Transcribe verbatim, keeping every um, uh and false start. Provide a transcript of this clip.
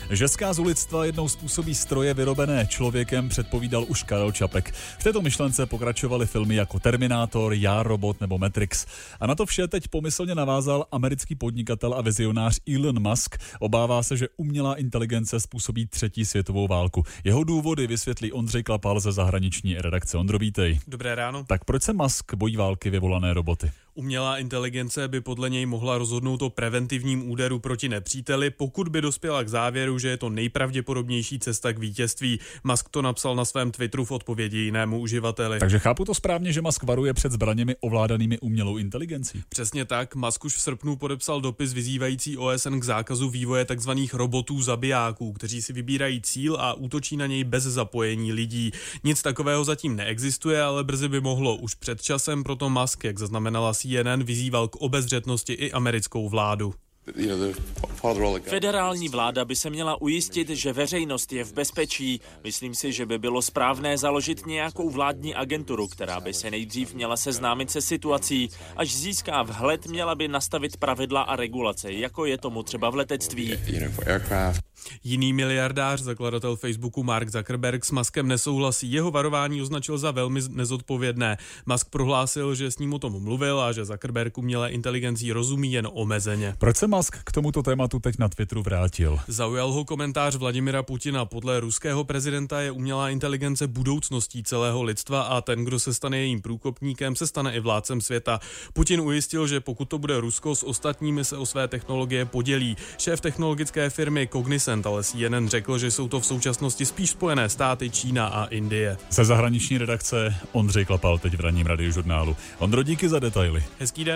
Že zkázu lidstva jednou způsobí stroje vyrobené člověkem, předpovídal už Karel Čapek. V této myšlence pokračovaly filmy jako Terminátor, Já, robot nebo Matrix. A na to vše teď pomyslně navázal americký podnikatel a vizionář Elon Musk. Obává se, že umělá inteligence způsobí třetí světovou válku. Jeho důvody vysvětlí Ondřej Klapal ze zahraniční redakce. Ondro, vítej. Dobré ráno. Tak proč se Musk bojí války vyvolané roboty? Umělá inteligence by podle něj mohla rozhodnout o preventivním úderu proti nepříteli, pokud by dospěla k závěru, že je to nejpravděpodobnější cesta k vítězství. Musk to napsal na svém Twitteru v odpovědi jinému uživateli. Takže chápu to správně, že Musk varuje před zbraněmi ovládanými umělou inteligencí? Přesně tak. Musk už v srpnu podepsal dopis vyzývající O S N k zákazu vývoje tzv. Robotů zabijáků, kteří si vybírají cíl a útočí na něj bez zapojení lidí. Nic takového zatím neexistuje, ale brzy by mohlo. Už před časem proto Musk, jak zaznamenala C N N, vyzýval k obezřetnosti i americkou vládu. Federální vláda by se měla ujistit, že veřejnost je v bezpečí. Myslím si, že by bylo správné založit nějakou vládní agenturu, která by se nejdřív měla seznámit se situací. Až získá vhled, měla by nastavit pravidla a regulace, jako je tomu třeba v letectví. Jiný miliardář, zakladatel Facebooku Mark Zuckerberg, s Muskem nesouhlasí. Jeho varování označil za velmi nezodpovědné. Musk prohlásil, že s ním o tom mluvil a že Zuckerberg umělé inteligencí rozumí jen omezeně. Proč se Musk k tomuto tématu teď na Twitteru vrátil? Zaujal ho komentář Vladimira Putina. Podle ruského prezidenta je umělá inteligence budoucností celého lidstva a ten, kdo se stane jejím průkopníkem, se stane i vládcem světa. Putin ujistil, že pokud to bude Rusko, s ostatními se o své technologie podělí. Šéf technologické firmy Cognizant ale C N N řekl, že jsou to v současnosti spíš Spojené státy, Čína a Indie. Ze zahraniční redakce Ondřej Klapal teď v ranním radiožurnálu. Ondro, díky za detaily. Hezký den.